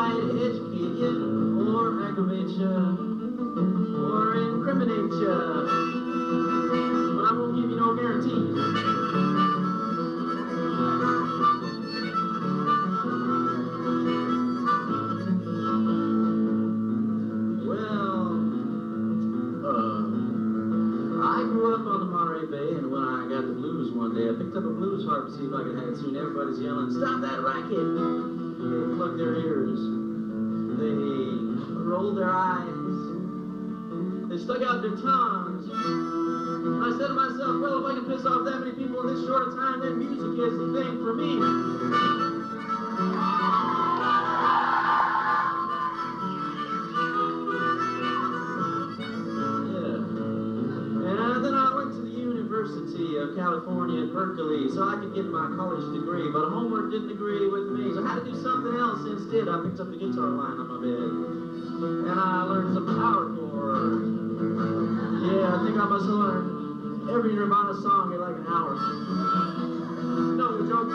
might educate you, or aggravate you, or incriminate you. But I won't give you no guarantees. I grew up on the Monterey Bay, and when I got the blues one day, I picked up a blues harp to see if I could hang it soon. Everybody's yelling, "Stop that racket!" They plugged their ears. They rolled their eyes. They stuck out their tongues. And I said to myself, well, if I can piss off that many people in this short a time, then music is the thing for me. University of California at Berkeley so I could get my college degree, but homework didn't agree with me, so I had to do something else instead. I picked up the guitar line on my bed, and I learned some power chords. Yeah, I think I must have learned every Nirvana song in like an hour. No joke.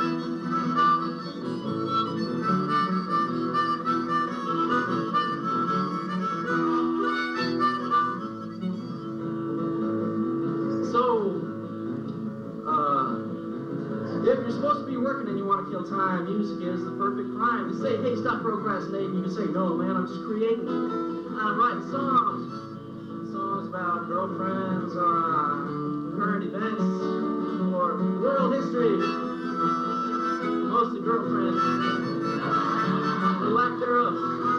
If you're supposed to be working and you want to kill time, music is the perfect crime. They say, hey, stop procrastinating. You can say, no, man, I'm just creating. I'm writing songs. Songs about girlfriends or current events or world history. Mostly girlfriends. Or lack thereof.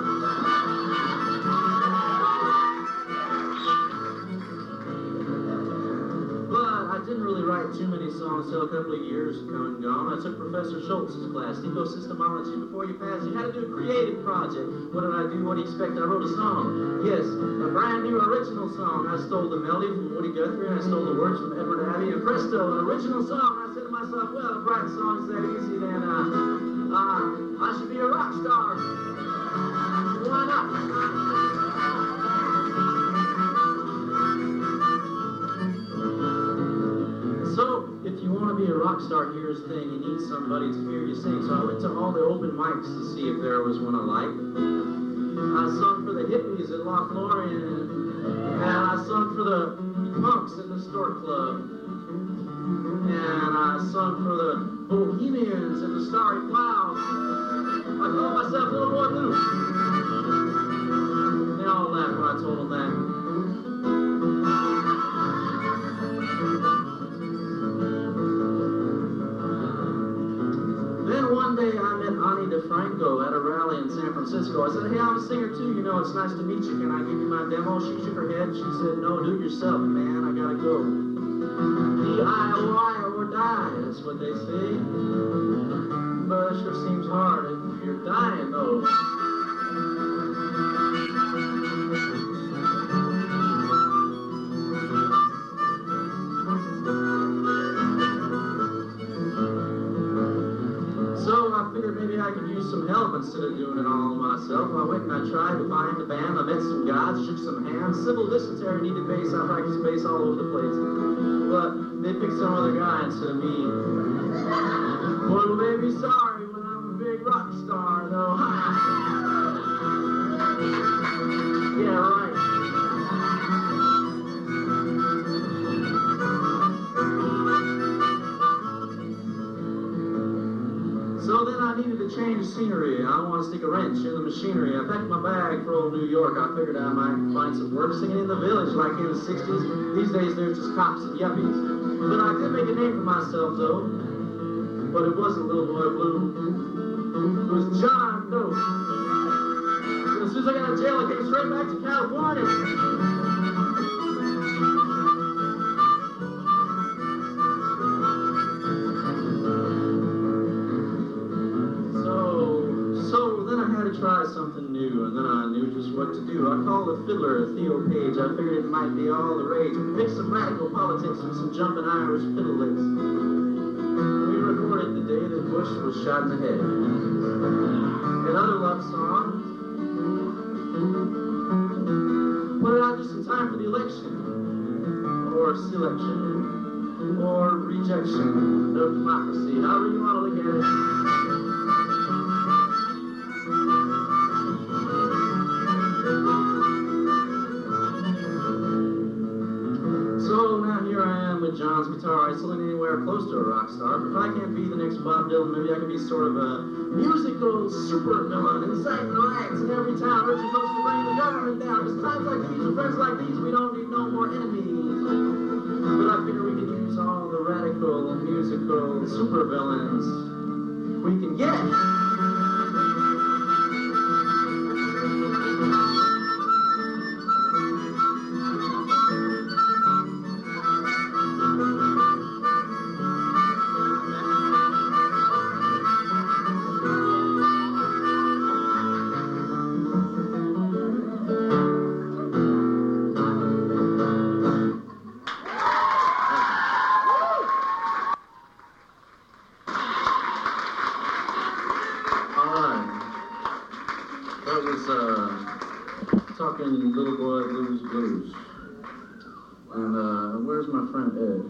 I didn't really write too many songs till a couple of years come and gone. I took Professor Schultz's class, Ecosystemology. Before you pass, you had to do a creative project. What did I do? What do you expect? I wrote a song. Yes, a brand new original song. I stole the melody from Woody Guthrie, and I stole the words from Edward Abbey, and presto, an original song. I said to myself, well, if writing songs that easy, then I should be a rock star. Why not? So, if you want to be a rock star, here's the thing, you need somebody to hear you sing. So I went to all the open mics to see if there was one I liked. I sung for the hippies at La Florian, and I sung for the punks at the Stork Club, and I sung for the bohemians at the Starry Clouds. I called myself Little Boy Blue. They all laughed when I told them that. One day I met Ani DeFranco at a rally in San Francisco. I said, hey, I'm a singer too, you know, it's nice to meet you. Can I give you my demo? She shook her head. She said, no, do it yourself, man. I gotta go. DIY or die, that's what they say. But it sure seems hard if you're dying, though. Maybe I could use some help instead of doing it all myself. I went and I tried to find a band. I met some guys, shook some hands. Civil dysentery needed bass. I practiced bass all over the place. But they picked some other guy instead of me. Boy, will they be sorry when I'm a big rock star, though. Yeah, right. So then I needed to change the scenery. I don't want to stick a wrench in the machinery. I packed my bag for old New York. I figured I might find some work singing in the village like in the 60s. These days there's just cops and yuppies. But I did make a name for myself though. But it wasn't Little Boy Blue. It was John Doe. As soon as I got out of jail, I came straight back to California. Try something new, and then I knew just what to do. I called the fiddler, Theo Page. I figured it might be all the rage. We mixed some radical politics and some jumping Irish fiddle licks. We recorded the day that Bush was shot in the head. And other love songs. Put it out just in time for the election, or selection, or rejection of democracy, however you want to look at it. to a rock star. But if I can't be the next Bob Dylan, maybe I can be sort of a musical super villain, inciting riots in every town, urging folks to bring the government down. Because times like these, with friends like these, we don't need no more enemies. But I figure we can use all the radical, musical super villains we can get. Talking Little Boy Blues Blues. And where's my friend Ed?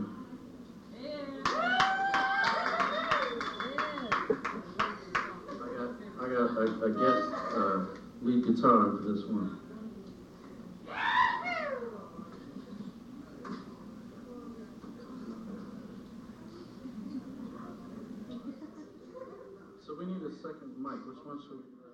I got a guest lead guitar for this one. So we need a second mic. Which one should we...